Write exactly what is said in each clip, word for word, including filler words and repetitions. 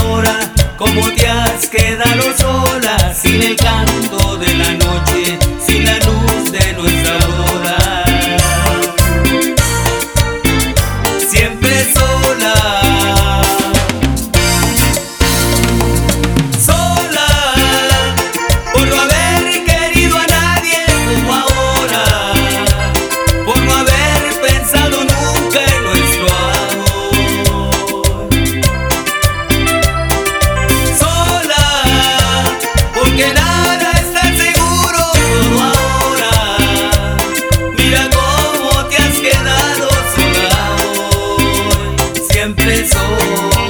ahora cómo te has quedado sola, sin el canto de la noche, sin la luz de nuestra aurora. Siempre sola, sola, por no haber querido a nadie como ahora, por no haber pensado nunca en nuestro amor. Sola, porque nada está seguro, todo ahora. Mira cómo te has quedado sola hoy, siempre sola.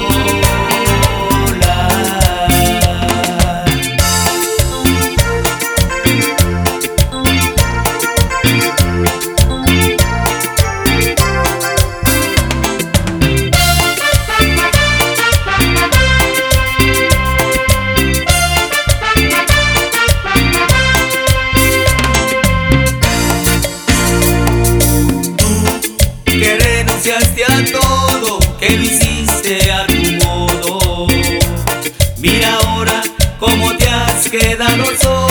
Que renunciaste a todo, que lo hiciste a tu modo. Mira ahora cómo te has quedado sola.